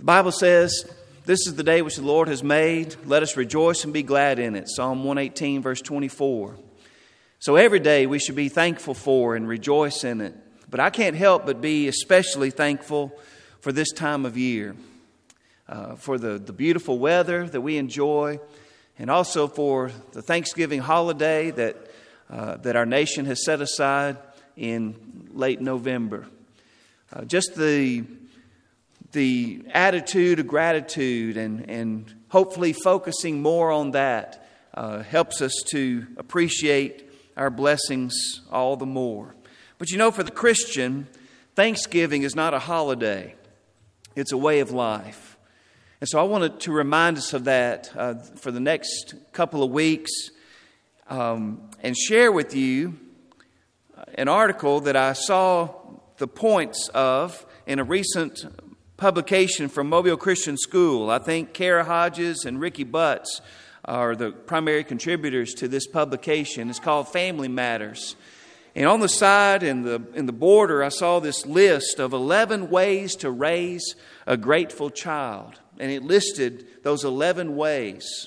The Bible says, "This is the day which the Lord has made. Let us rejoice and be glad in it." Psalm 118, verse 24. So every day we should be thankful for and rejoice in it. But I can't help but be especially thankful for this time of year, for the beautiful weather that we enjoy, and also for the Thanksgiving holiday that our nation has set aside in late November. Just the attitude of gratitude and hopefully focusing more on that helps us to appreciate our blessings all the more. But you know, for the Christian, Thanksgiving is not a holiday. It's a way of life. And so I wanted to remind us of that for the next couple of weeks and share with you an article that I saw the points of in a recent publication from Mobile Christian School. I think Kara Hodges and Ricky Butts are the primary contributors to this publication. It's called Family Matters. And on the side, in the border, I saw this list of 11 ways to raise a grateful child. And it listed those 11 ways.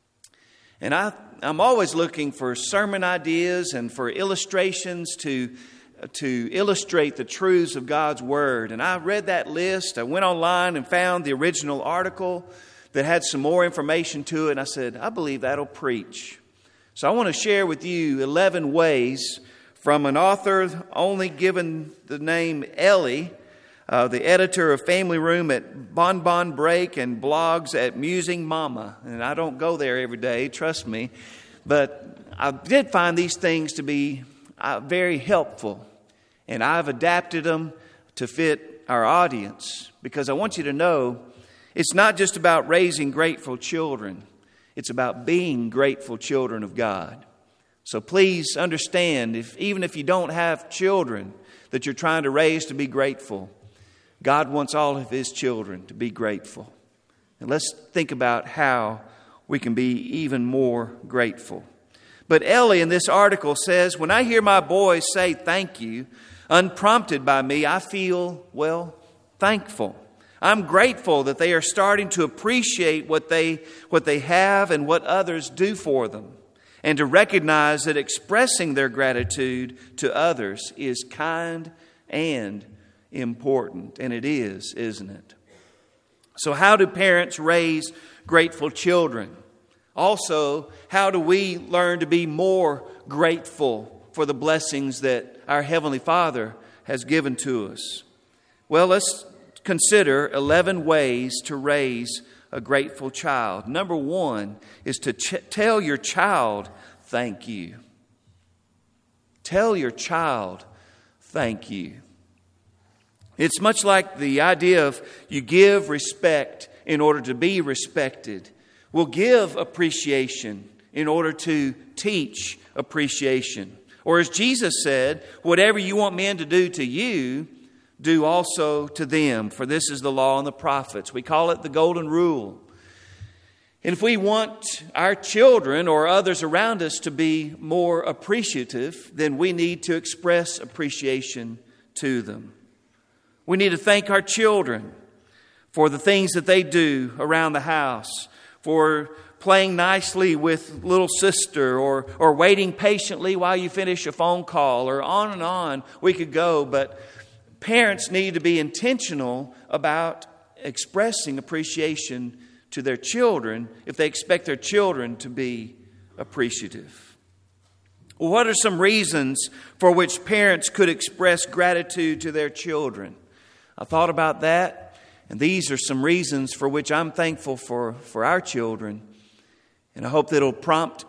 And I'm always looking for sermon ideas and for illustrations to illustrate the truths of God's Word. And I read that list. I went online and found the original article that had some more information to it. And I said, I believe that'll preach. So I want to share with you 11 ways from an author only given the name Ellie, the editor of Family Room at Bon Bon Break and blogs at Musing Mama. And I don't go there every day, trust me. But I did find these things to be very helpful. And I've adapted them to fit our audience. Because I want you to know, it's not just about raising grateful children. It's about being grateful children of God. So please understand, even if you don't have children that you're trying to raise to be grateful, God wants all of His children to be grateful. And let's think about how we can be even more grateful. But Ellie in this article says, when I hear my boys say thank you, unprompted by me, I feel, thankful. I'm grateful that they are starting to appreciate what they have and what others do for them, and to recognize that expressing their gratitude to others is kind and important. And it is, isn't it? So how do parents raise grateful children? Also, how do we learn to be more grateful for the blessings that our Heavenly Father has given to us? Well, let's consider 11 ways to raise a grateful child. Number one is to tell your child thank you. Tell your child thank you. It's much like the idea of you give respect in order to be respected. We'll give appreciation in order to teach appreciation. Or as Jesus said, whatever you want men to do to you, do also to them, for this is the law and the prophets. We call it the golden rule. And if we want our children or others around us to be more appreciative, then we need to express appreciation to them. We need to thank our children for the things that they do around the house, for playing nicely with little sister, or waiting patiently while you finish a phone call, or on and on we could go. But parents need to be intentional about expressing appreciation to their children if they expect their children to be appreciative. Well, what are some reasons for which parents could express gratitude to their children? I thought about that, and these are some reasons for which I'm thankful for our children, and I hope that it'll prompt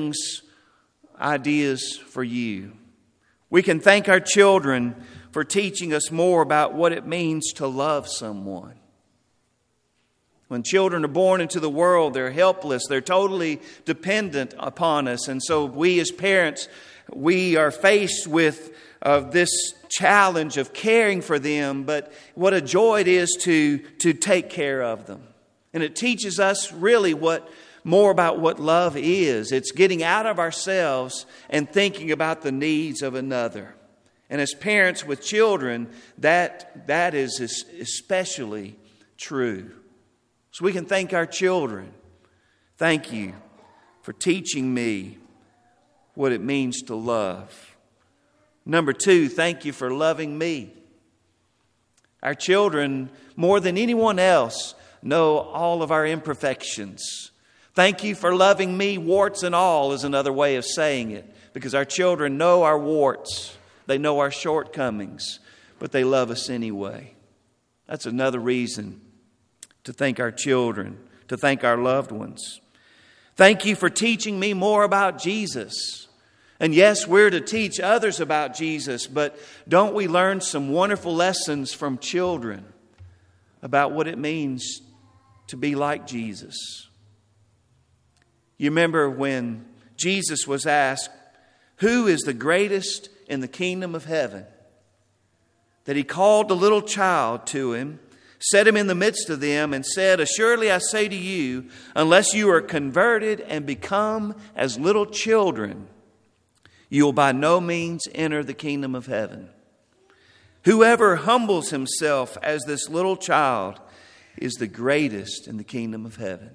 ideas for you. We can thank our children for teaching us more about what it means to love someone. When children are born into the world, they're helpless. They're totally dependent upon us. And so we as parents, we are faced with this challenge of caring for them. But what a joy it is to take care of them. And it teaches us really more about what love is. It's getting out of ourselves and thinking about the needs of another. And as parents with children, that is especially true. So we can thank our children. Thank you for teaching me what it means to love. Number 2, thank you for loving me. Our children, more than anyone else, know all of our imperfections. Thank you for loving me, warts and all, is another way of saying it. Because our children know our warts. They know our shortcomings. But they love us anyway. That's another reason to thank our children, to thank our loved ones. Thank you for teaching me more about Jesus. And yes, we're to teach others about Jesus, but don't we learn some wonderful lessons from children about what it means to be like Jesus? You remember when Jesus was asked, who is the greatest in the kingdom of heaven? That he called the little child to him, set him in the midst of them, and said, assuredly I say to you, unless you are converted and become as little children, you will by no means enter the kingdom of heaven. Whoever humbles himself as this little child is the greatest in the kingdom of heaven.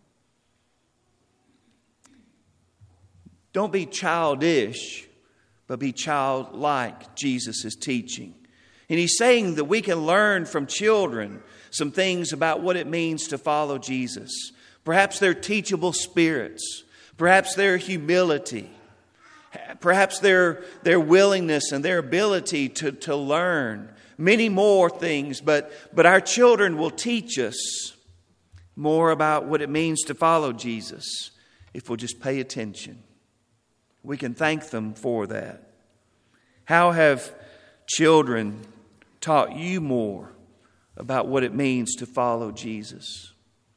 Don't be childish, but be childlike, Jesus is teaching. And he's saying that we can learn from children some things about what it means to follow Jesus. Perhaps their teachable spirits, perhaps their humility, perhaps their willingness and their ability to learn many more things. But our children will teach us more about what it means to follow Jesus if we'll just pay attention. We can thank them for that. How have children taught you more about what it means to follow Jesus?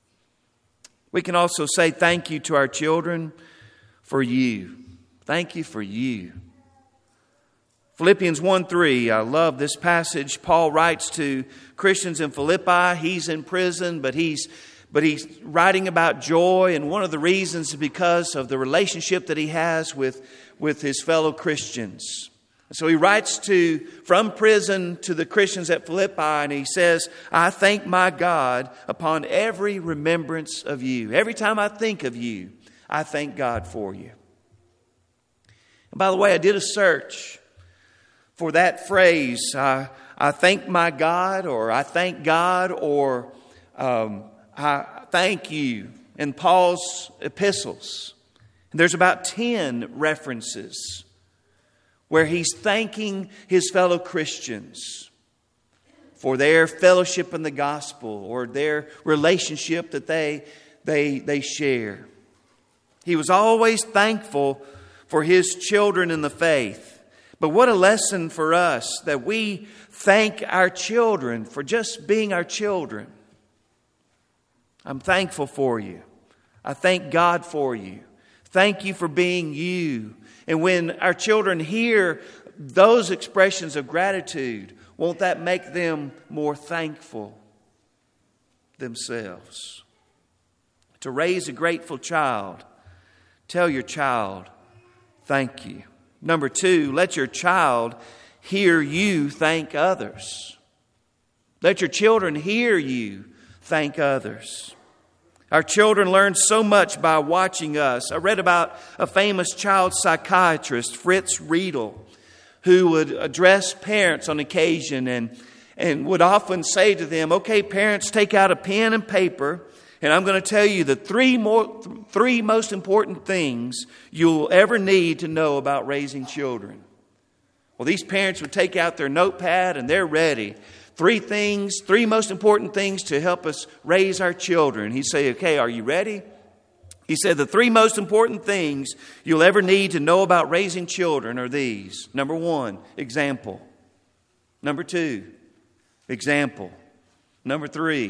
We can also say thank you to our children for you. Thank you for you. Philippians 1:3, I love this passage. Paul writes to Christians in Philippi. He's in prison, but he's writing about joy, and one of the reasons is because of the relationship that he has with his fellow Christians. So he writes from prison to the Christians at Philippi, and he says, I thank my God upon every remembrance of you. Every time I think of you, I thank God for you. And by the way, I did a search for that phrase, I thank my God, or I thank God, or I thank you, in Paul's epistles. And there's about 10 references where he's thanking his fellow Christians for their fellowship in the gospel or their relationship that they share. He was always thankful for his children in the faith. But what a lesson for us that we thank our children for just being our children. I'm thankful for you. I thank God for you. Thank you for being you. And when our children hear those expressions of gratitude, won't that make them more thankful themselves? To raise a grateful child, tell your child, thank you. Number 2, let your child hear you thank others. Let your children hear you thank others. Our children learn so much by watching us. I read about a famous child psychiatrist, Fritz Riedel, who would address parents on occasion and would often say to them, okay, parents, take out a pen and paper, and I'm going to tell you the three most important things you'll ever need to know about raising children. Well, these parents would take out their notepad and they're ready. 3 most important things to help us raise our children. He'd say, okay, are you ready? He said, the 3 most important things you'll ever need to know about raising children are these. Number 1, example. Number 2, example. Number 3,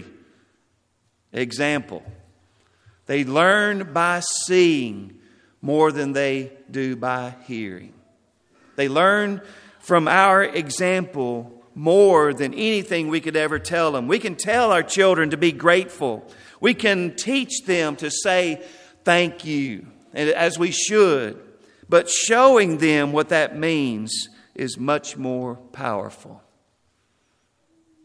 example. They learn by seeing more than they do by hearing. They learn from our example more than anything we could ever tell them. We can tell our children to be grateful. We can teach them to say thank you, as we should. But showing them what that means is much more powerful.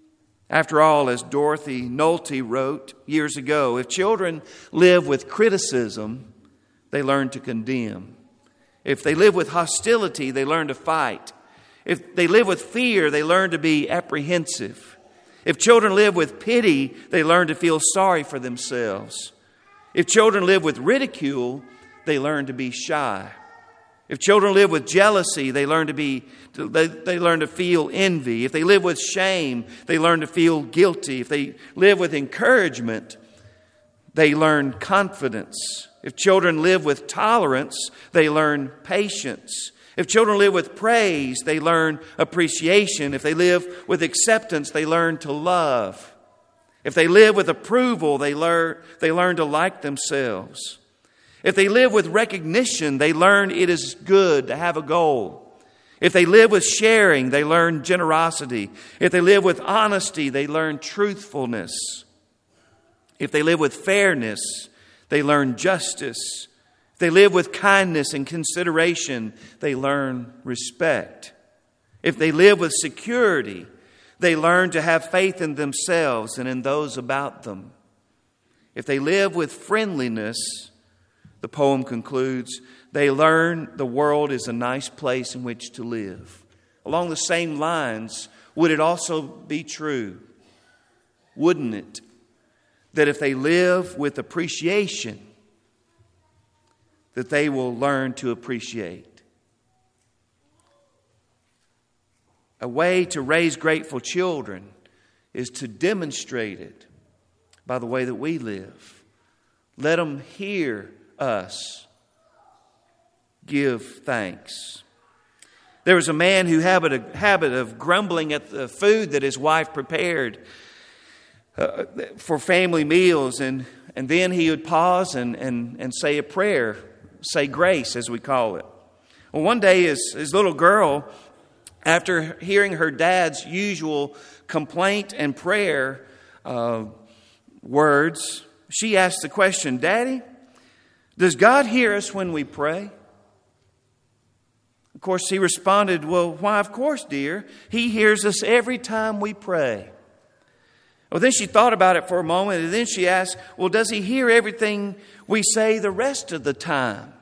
After all, as Dorothy Nolte wrote years ago, if children live with criticism, they learn to condemn. If they live with hostility, they learn to fight. If they live with fear, they learn to be apprehensive. If children live with pity, they learn to feel sorry for themselves. If children live with ridicule, they learn to be shy. If children live with jealousy, they learn to feel envy. If they live with shame, they learn to feel guilty. If they live with encouragement, they learn confidence. If children live with tolerance, they learn patience. If children live with praise, they learn appreciation. If they live with acceptance, they learn to love. If they live with approval, they learn to like themselves. If they live with recognition, they learn it is good to have a goal. If they live with sharing, they learn generosity. If they live with honesty, they learn truthfulness. If they live with fairness, they learn justice. If they live with kindness and consideration, they learn respect. If they live with security, they learn to have faith in themselves and in those about them. If they live with friendliness, the poem concludes, they learn the world is a nice place in which to live. Along the same lines, would it also be true, wouldn't it, that if they live with appreciation, that they will learn to appreciate? A way to raise grateful children is to demonstrate it by the way that we live. Let them hear us give thanks. There was a man who had a habit of grumbling at the food that his wife prepared for family meals, and then he would pause and say a prayer, say grace as we call it. Well, one day his little girl, after hearing her dad's usual complaint and prayer words, she asked the question, "Daddy, does God hear us when we pray?" Of course, he responded, "Well, why, of course, dear. He hears us every time we pray." Well, then she thought about it for a moment, and then she asked, "Well, does he hear everything we say the rest of the time?"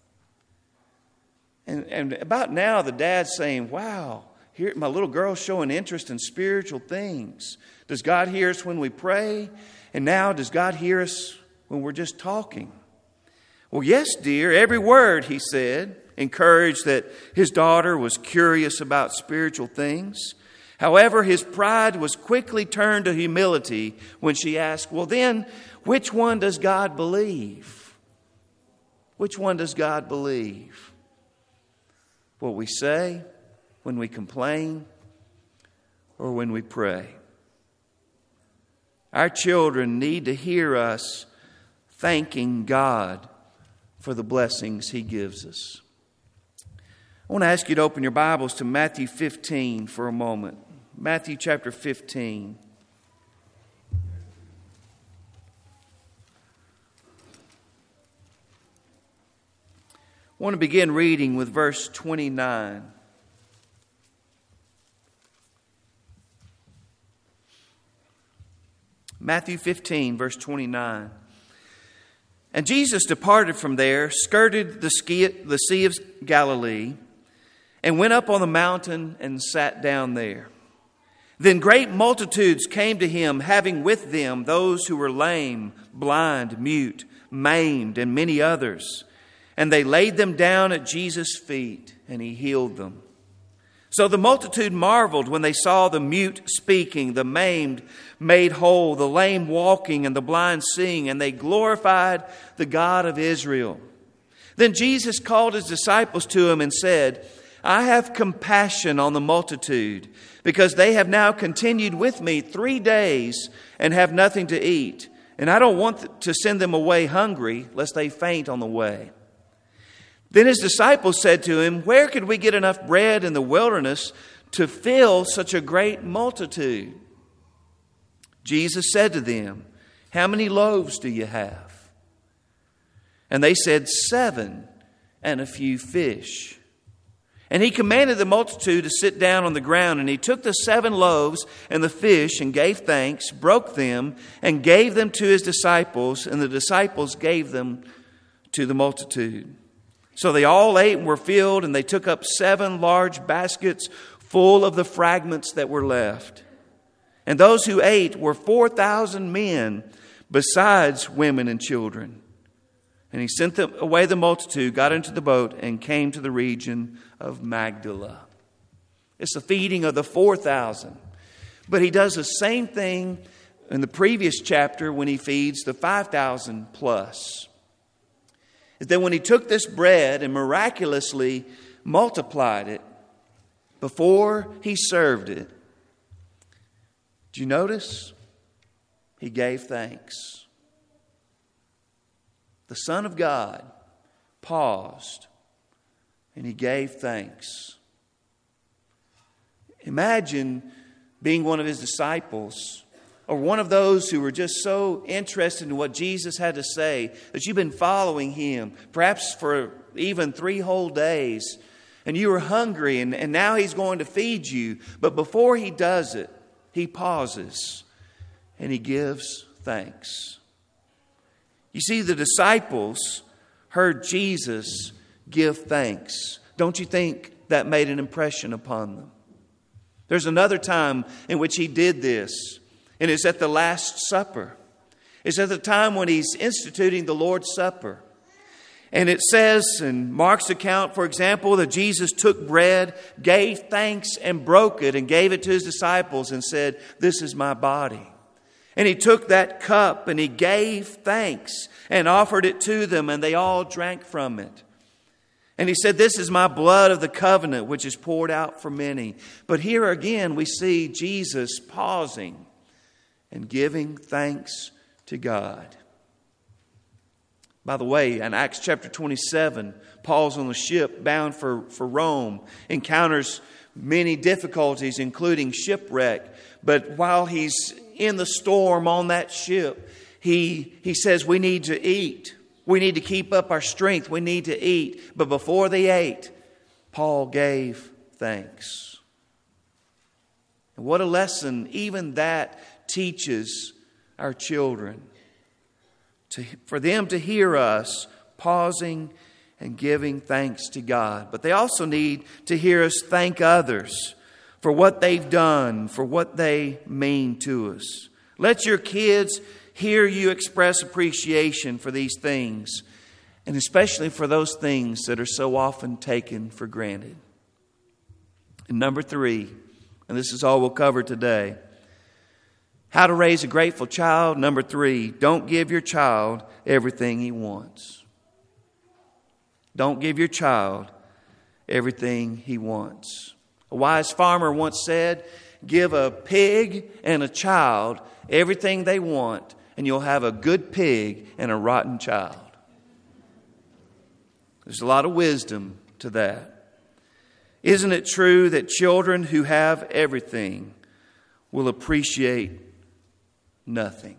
And about now, the dad's saying, "Wow, here my little girl's showing interest in spiritual things. Does God hear us when we pray? And now, does God hear us when we're just talking?" "Well, yes, dear, every word," he said, encouraged that his daughter was curious about spiritual things. However, his pride was quickly turned to humility when she asked, "Well, then, which one does God believe? Which one does God believe? What we say, when we complain, or when we pray?" Our children need to hear us thanking God for the blessings He gives us. I want to ask you to open your Bibles to Matthew 15 for a moment. Matthew chapter 15. I want to begin reading with verse 29. Matthew 15, verse 29. "And Jesus departed from there, skirted the Sea of Galilee, and went up on the mountain and sat down there. Then great multitudes came to him, having with them those who were lame, blind, mute, maimed, and many others. And they laid them down at Jesus' feet, and he healed them. So the multitude marveled when they saw the mute speaking, the maimed made whole, the lame walking, and the blind seeing, and they glorified the God of Israel. Then Jesus called his disciples to him and said, I have compassion on the multitude, because they have now continued with me 3 days and have nothing to eat. And I don't want to send them away hungry, lest they faint on the way. Then his disciples said to him, Where could we get enough bread in the wilderness to fill such a great multitude? Jesus said to them, How many loaves do you have? And they said, 7, and a few fish. And he commanded the multitude to sit down on the ground. And he took the 7 loaves and the fish and gave thanks, broke them, and gave them to his disciples. And the disciples gave them to the multitude. So they all ate and were filled, and they took up 7 large baskets full of the fragments that were left. And those who ate were 4,000 men, besides women and children. And he sent away the multitude, got into the boat, and came to the region of Magdala. It's the feeding of the 4,000. But he does the same thing in the previous chapter when he feeds the 5,000 plus. Is that when he took this bread and miraculously multiplied it, before he served it, do you notice? He gave thanks. The Son of God paused and he gave thanks. Imagine being one of his disciples or one of those who were just so interested in what Jesus had to say that you've been following him, perhaps for even 3 whole days, and you were hungry and now he's going to feed you. But before he does it, he pauses and he gives thanks. You see, the disciples heard Jesus give thanks. Don't you think that made an impression upon them? There's another time in which he did this, and it's at the Last Supper. It's at the time when he's instituting the Lord's Supper. And it says in Mark's account, for example, that Jesus took bread, gave thanks, and broke it, and gave it to his disciples and said, "This is my body." And he took that cup and he gave thanks and offered it to them, and they all drank from it. And he said, "This is my blood of the covenant, which is poured out for many." But here again we see Jesus pausing and giving thanks to God. By the way, in Acts chapter 27, Paul's on the ship bound for Rome, encounters many difficulties, including shipwreck. But while he's in the storm on that ship, he says we need to eat. We need to keep up our strength. We need to eat. But before they ate, Paul gave thanks. And what a lesson even that teaches our children. For them to hear us pausing and giving thanks to God. But they also need to hear us thank others for what they've done, for what they mean to us. Let your kids hear you express appreciation for these things, and especially for those things that are so often taken for granted. And number 3, and this is all we'll cover today, how to raise a grateful child. Number 3, don't give your child everything he wants. Don't give your child everything he wants. A wise farmer once said, "Give a pig and a child everything they want, and you'll have a good pig and a rotten child." There's a lot of wisdom to that. Isn't it true that children who have everything will appreciate nothing?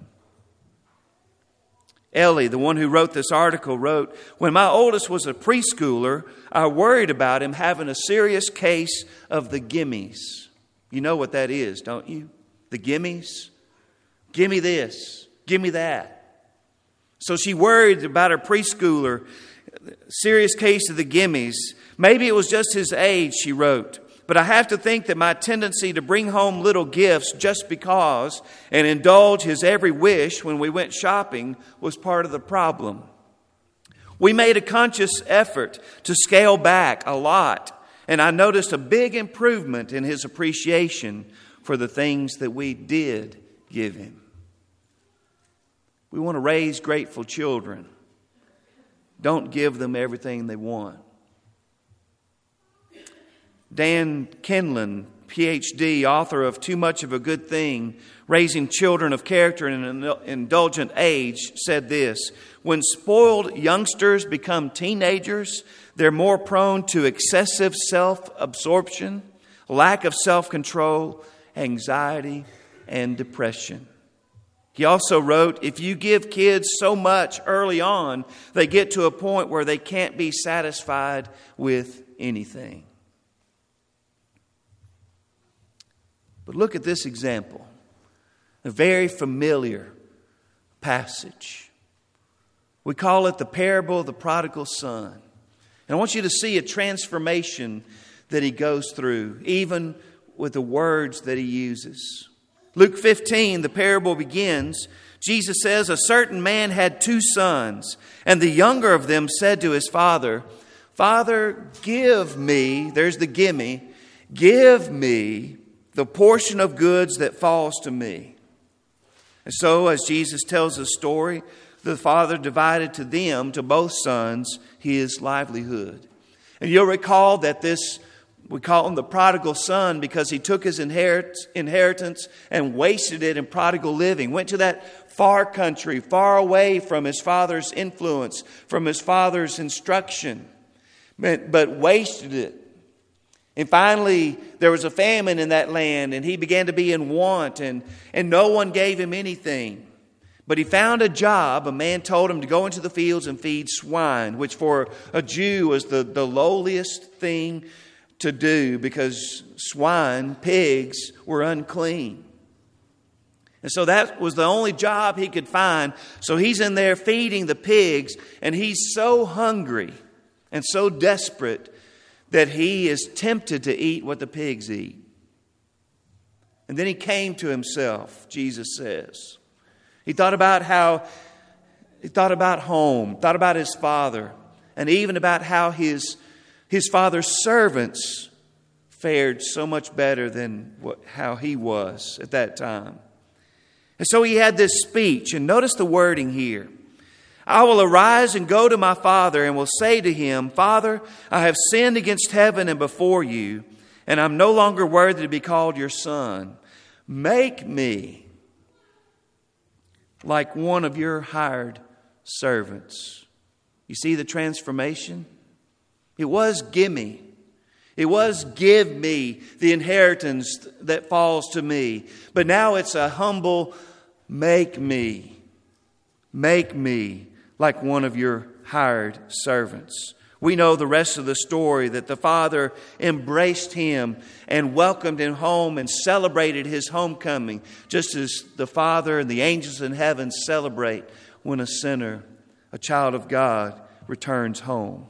Ellie, the one who wrote this article, wrote, "When my oldest was a preschooler, I worried about him having a serious case of the gimmies." You know what that is, don't you? The gimmies. Give me this. Give me that. So she worried about her preschooler, serious case of the gimmies. Maybe it was just his age, she wrote. But I have to think that my tendency to bring home little gifts just because and indulge his every wish when we went shopping was part of the problem. We made a conscious effort to scale back a lot, and I noticed a big improvement in his appreciation for the things that we did give him. We want to raise grateful children. Don't give them everything they want. Dan Kenlon, Ph.D., author of Too Much of a Good Thing, Raising Children of Character in an Indulgent Age, said this: "When spoiled youngsters become teenagers, they're more prone to excessive self-absorption, lack of self-control, anxiety, and depression." He also wrote, "If you give kids so much early on, they get to a point where they can't be satisfied with anything." But look at this example. A very familiar passage. We call it the parable of the prodigal son. And I want you to see a transformation that he goes through, even with the words that he uses. Luke 15, the parable begins. Jesus says, "A certain man had 2 sons, and the younger of them said to his father, 'Father, give me,'" there's the gimme, "'give me the portion of goods that falls to me.' And so, as Jesus tells the story, the father divided to them, to both sons, his livelihood. And you'll recall that we call him the prodigal son because he took his inheritance and wasted it in prodigal living. Went to that far country, far away from his father's influence, from his father's instruction, but wasted it. And finally, there was a famine in that land, and he began to be in want, and no one gave him anything. But he found a job. A man told him to go into the fields and feed swine, which for a Jew was the lowliest thing to do because swine, pigs, were unclean. And so that was the only job he could find. So he's in there feeding the pigs, and he's so hungry and so desperate that he is tempted to eat what the pigs eat. And then he came to himself, Jesus says. He thought about home, thought about his father, and even about how his father's servants fared so much better than how he was at that time. And so he had this speech, and notice the wording here. "I will arise and go to my father and will say to him, 'Father, I have sinned against heaven and before you, and I'm no longer worthy to be called your son. Make me like one of your hired servants.'" You see the transformation? It was gimme. It was give me the inheritance that falls to me. But now it's a humble make me like one of your hired servants. We know the rest of the story, that the father embraced him and welcomed him home and celebrated his homecoming, just as the Father and the angels in heaven celebrate when a sinner, a child of God, returns home.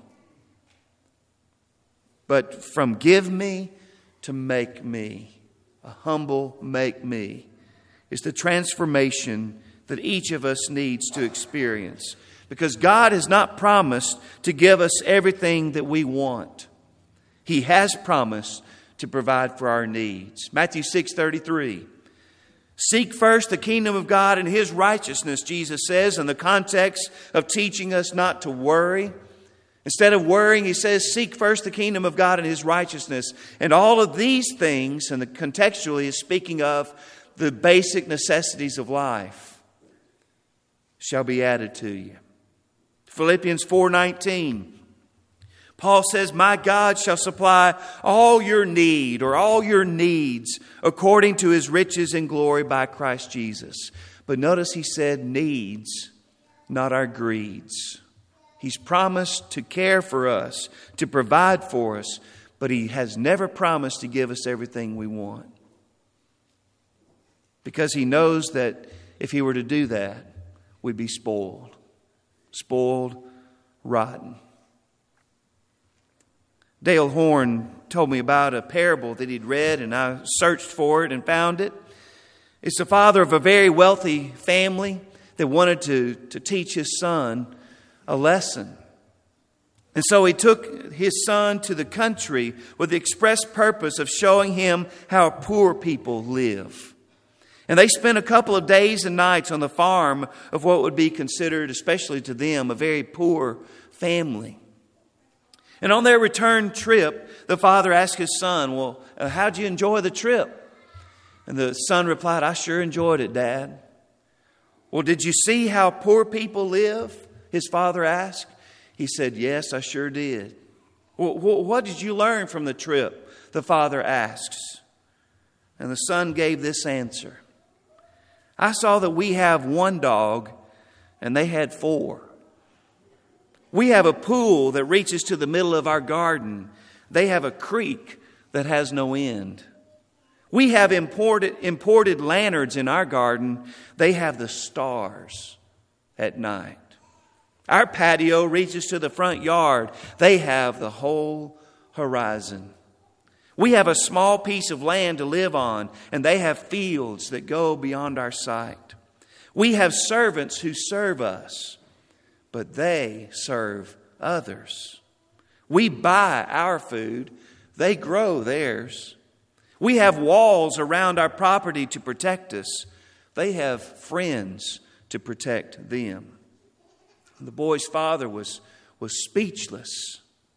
But from give me to make me, a humble make me, is the transformation that each of us needs to experience. Because God has not promised to give us everything that we want. He has promised to provide for our needs. Matthew 6:33. "Seek first the kingdom of God and His righteousness," Jesus says, in the context of teaching us not to worry. Instead of worrying, He says, seek first the kingdom of God and His righteousness. And all of these things, and contextually is speaking of the basic necessities of life, shall be added to you. Philippians 4:19. Paul says, "My God shall supply all your need," or all your needs, "according to His riches and glory by Christ Jesus." But notice he said needs, not our greeds. He's promised to care for us, to provide for us, but He has never promised to give us everything we want. Because He knows that if He were to do that, we'd be spoiled, rotten. Dale Horn told me about a parable that he'd read, and I searched for it and found it. It's the father of a very wealthy family that wanted to teach his son a lesson. And so he took his son to the country with the express purpose of showing him how poor people live. And they spent a couple of days and nights on the farm of what would be considered, especially to them, a very poor family. And on their return trip, the father asked his son, "Well, how'd you enjoy the trip?" And the son replied, "I sure enjoyed it, Dad." "Well, did you see how poor people live?" his father asked. He said, "Yes, I sure did." "Well, what did you learn from the trip?" the father asks. And the son gave this answer: "I saw that we have one dog and they had 4. We have a pool that reaches to the middle of our garden. They have a creek that has no end. We have imported lanterns in our garden. They have the stars at night. Our patio reaches to the front yard. They have the whole horizon. We have a small piece of land to live on, and they have fields that go beyond our sight. We have servants who serve us, but they serve others. We buy our food. They grow theirs. We have walls around our property to protect us. They have friends to protect them. The boy's father was speechless.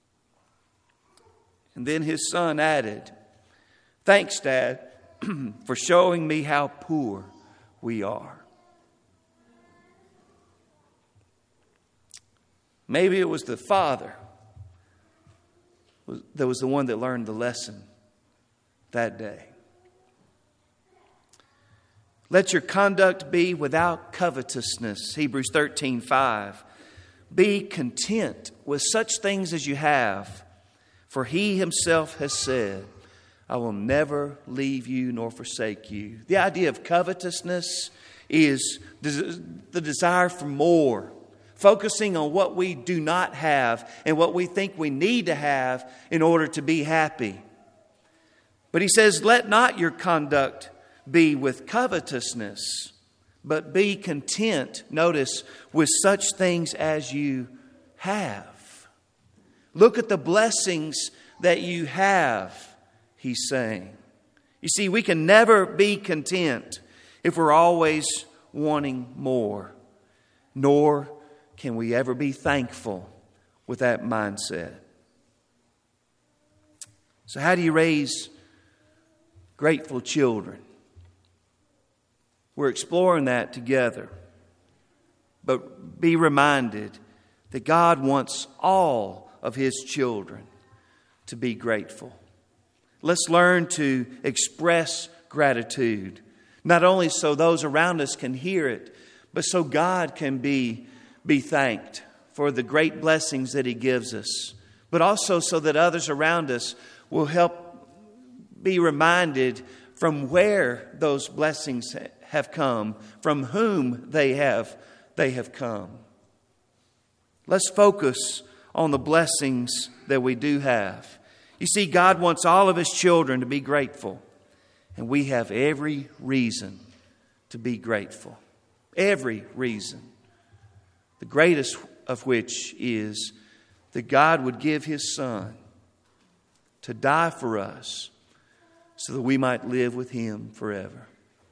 And then his son added, "Thanks, Dad, for showing me how poor we are." Maybe it was the father that was the one that learned the lesson that day. Let your conduct be without covetousness. Hebrews 13:5. Be content with such things as you have, for He Himself has said, I will never leave you nor forsake you. The idea of covetousness is the desire for more, focusing on what we do not have and what we think we need to have in order to be happy. But he says, let not your conduct be with covetousness, but be content, notice, with such things as you have. Look at the blessings that you have, he's saying. You see, we can never be content if we're always wanting more, nor can we ever be thankful with that mindset. So how do you raise grateful children? We're exploring that together. But be reminded that God wants all of His children to be grateful. Let's learn to express gratitude, not only so those around us can hear it, but so God can be thanked for the great blessings that He gives us, but also so that others around us will help be reminded from where those blessings have come, from whom they have come. Let's focus on the blessings that we do have. You see, God wants all of His children to be grateful, and we have every reason to be grateful. Every reason. The greatest of which is that God would give His Son to die for us so that we might live with Him forever.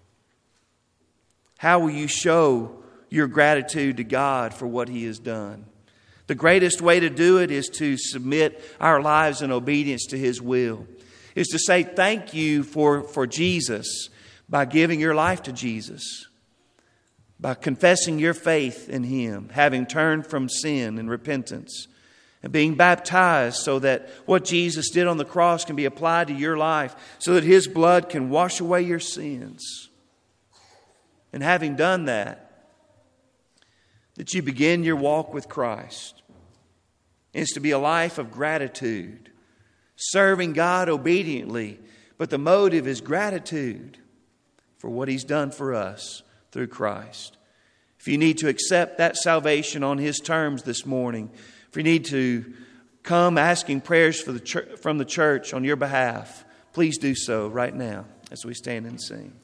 How will you show your gratitude to God for what He has done? The greatest way to do it is to submit our lives in obedience to His will. Is to say thank you for Jesus by giving your life to Jesus. By confessing your faith in Him, having turned from sin and repentance, and being baptized so that what Jesus did on the cross can be applied to your life, so that His blood can wash away your sins. And having done that, that you begin your walk with Christ. It's to be a life of gratitude, serving God obediently, but the motive is gratitude for what He's done for us through Christ. If you need to accept that salvation on His terms this morning, if you need to come asking prayers from the church on your behalf, please do so right now as we stand and sing.